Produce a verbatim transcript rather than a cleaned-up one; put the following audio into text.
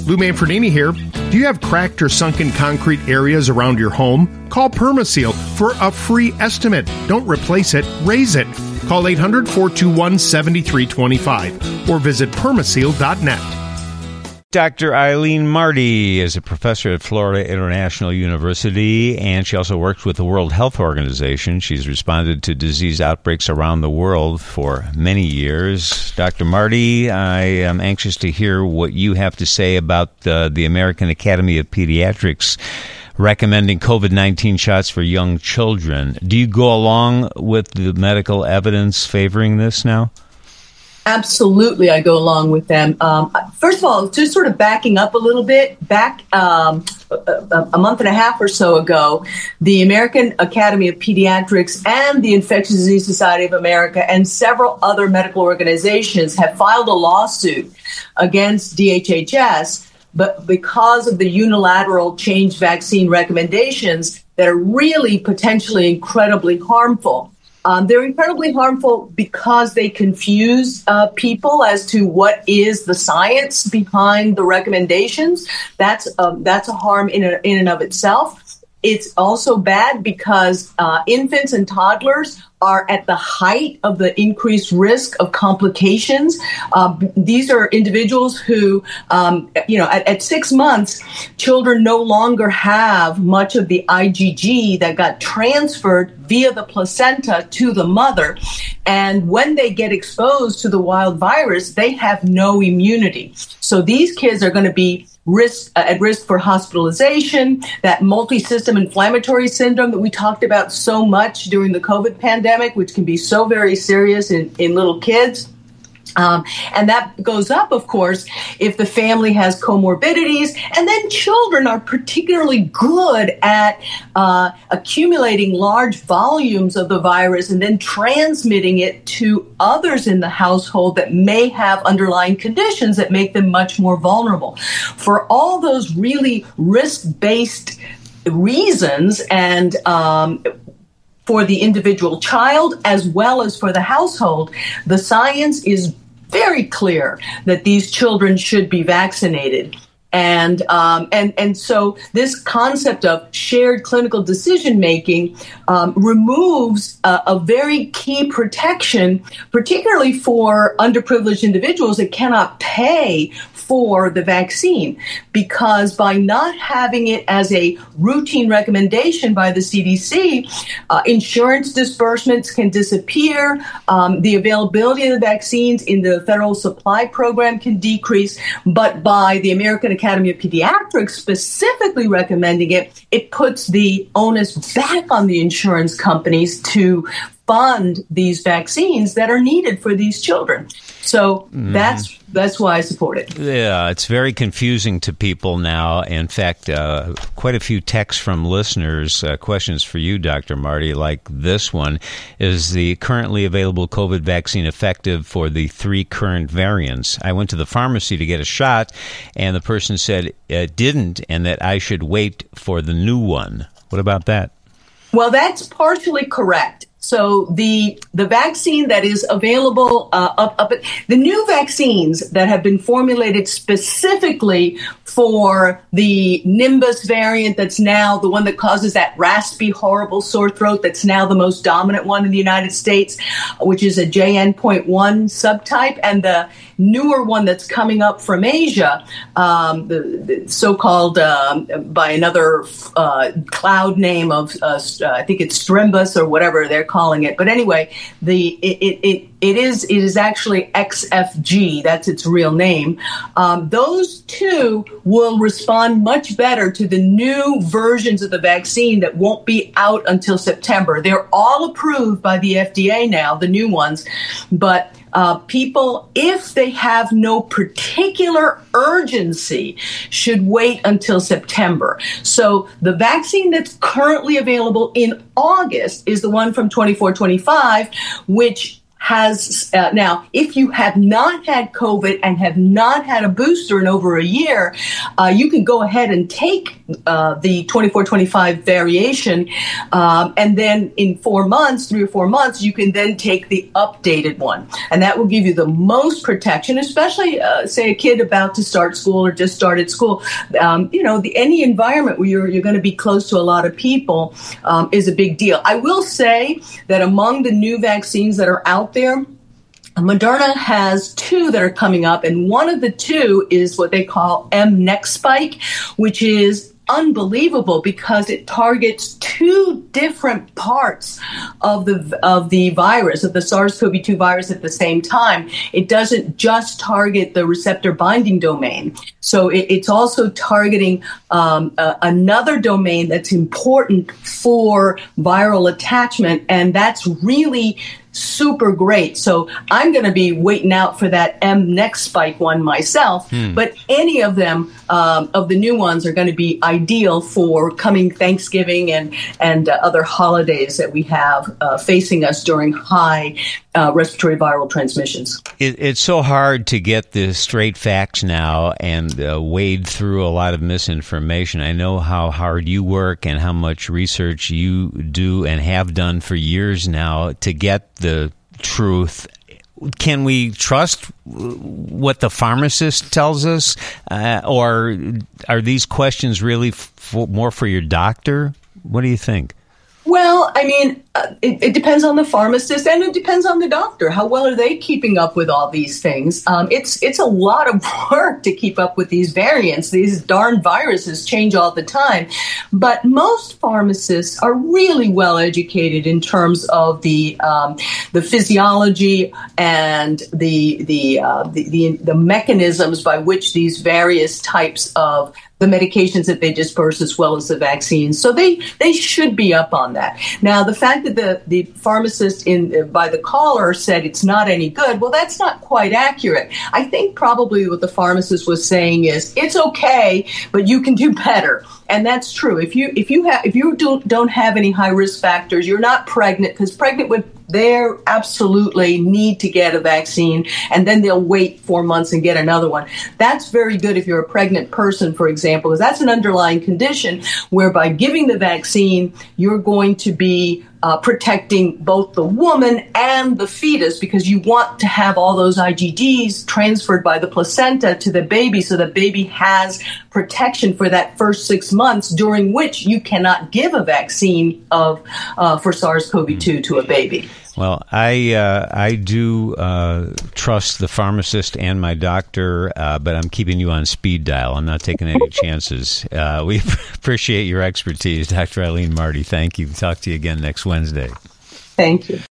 Lou Manfredini here. Do you have cracked or sunken concrete areas around your home? Call Permaseal for a free estimate. Don't replace it, raise it. Call eight hundred, four two one, seven three two five or visit permaseal dot net. Doctor Eileen Marty is a professor at Florida International University, and she also works with the World Health Organization. She's responded to disease outbreaks around the world for many years. Doctor Marty, I am anxious to hear what you have to say about uh, the American Academy of Pediatrics recommending COVID nineteen shots for young children. Do you go along with the medical evidence favoring this now? Absolutely, I go along with them. Um, first of all, just sort of backing up a little bit, back um, a, a month and a half or so ago, the American Academy of Pediatrics and the Infectious Disease Society of America and several other medical organizations have filed a lawsuit against D H H S, but because of the unilateral changed vaccine recommendations that are really potentially incredibly harmful. Um, they're incredibly harmful because they confuse uh, people as to what is the science behind the recommendations. That's um, that's a harm in a, in and of itself. It's also bad because uh, infants and toddlers are at the height of the increased risk of complications. Uh, these are individuals who, um, you know, at, at six months, children no longer have much of the I G G that got transferred via the placenta to the mother. And when they get exposed to the wild virus, they have no immunity. So these kids are going to be risk uh, at risk for hospitalization, that multi-system inflammatory syndrome that we talked about so much during the COVID pandemic, which can be so very serious in, in little kids. Um, and that goes up, of course, if the family has comorbidities. And then children are particularly good at uh, accumulating large volumes of the virus and then transmitting it to others in the household that may have underlying conditions that make them much more vulnerable. For all those really risk-based reasons and um for the individual child as well as for the household, the science is very clear that these children should be vaccinated. And um, and and so this concept of shared clinical decision making um, removes uh, a very key protection, particularly for underprivileged individuals that cannot pay for the vaccine, because by not having it as a routine recommendation by the C D C, uh, insurance disbursements can disappear. Um, the availability of the vaccines in the federal supply program can decrease. But by the American Academy of Pediatrics specifically recommending it, it puts the onus back on the insurance companies to fund these vaccines that are needed for these children. So mm. that's that's why I support it. Yeah, it's very confusing to people now. In fact, uh, quite a few texts from listeners, uh, questions for you, Doctor Marty, like this one. Is the currently available COVID vaccine effective for the three current variants? I went to the pharmacy to get a shot, and the person said it didn't, and that I should wait for the new one. What about that? Well, that's partially correct. So the the vaccine that is available, uh, up, up the new vaccines that have been formulated specifically for the Nimbus variant, that's now the one that causes that raspy, horrible sore throat, that's now the most dominant one in the United States, which is a J N point one subtype, and the newer one that's coming up from Asia, um, the, the so-called um, by another uh, cloud name of uh, I think it's Strimbus or whatever they're calling it. But anyway, the it it it is it is actually X F G. That's its real name. Um, those two will respond much better to the new versions of the vaccine that won't be out until September. They're all approved by the F D A now, the new ones, but Uh, people, if they have no particular urgency, should wait until September. So the vaccine that's currently available in August is the one from twenty-four twenty-five, which has uh, now, if you have not had COVID and have not had a booster in over a year, uh, you can go ahead and take uh, the twenty-four twenty-five variation, um, and then in four months, three or four months, you can then take the updated one, and that will give you the most protection, especially uh, say a kid about to start school or just started school. Um, you know, the, any environment where you're you're going to be close to a lot of people um, is a big deal. I will say that among the new vaccines that are out there, Moderna has two that are coming up, and one of the two is what they call mNEXSpike, which is unbelievable because it targets two different parts of the of the virus, of the SARS-C o V two virus at the same time. It doesn't just target the receptor binding domain. So it, it's also targeting um, uh, another domain that's important for viral attachment, and that's really super great. So I'm going to be waiting out for that mNEXSpike one myself, hmm. but any of them, um, of the new ones, are going to be ideal for coming Thanksgiving and, and uh, other holidays that we have uh, facing us during high uh, respiratory viral transmissions. It, it's so hard to get the straight facts now and uh, wade through a lot of misinformation. I know how hard you work and how much research you do and have done for years now to get the truth. Can we trust what the pharmacist tells us, uh, or are these questions really f- more for your doctor? What do you think? Well, I mean, uh, it, it depends on the pharmacist, and it depends on the doctor. How well are they keeping up with all these things? Um, it's it's a lot of work to keep up with these variants. These darn viruses change all the time. But most pharmacists are really well educated in terms of the um, the physiology and the the, uh, the the the mechanisms by which these various types of the medications that they disperse as well as the vaccines. So they, they should be up on that. Now, the fact that the, the pharmacist in uh, by the caller said it's not any good, well, that's not quite accurate. I think probably what the pharmacist was saying is it's okay, but you can do better. And that's true. If you if you have if you don't don't have any high risk factors, you're not pregnant, because pregnant women, they absolutely need to get a vaccine, and then they'll wait four months and get another one. That's very good if you're a pregnant person, for example, because that's an underlying condition where by giving the vaccine, you're going to be Uh, protecting both the woman and the fetus, because you want to have all those I G Ds transferred by the placenta to the baby, so the baby has protection for that first six months during which you cannot give a vaccine of uh, for SARS-C o V two to a baby. Well, I uh, I do uh, trust the pharmacist and my doctor, uh, but I'm keeping you on speed dial. I'm not taking any chances. Uh, we appreciate your expertise, Doctor Eileen Marty. Thank you. Talk to you again next Wednesday. Thank you.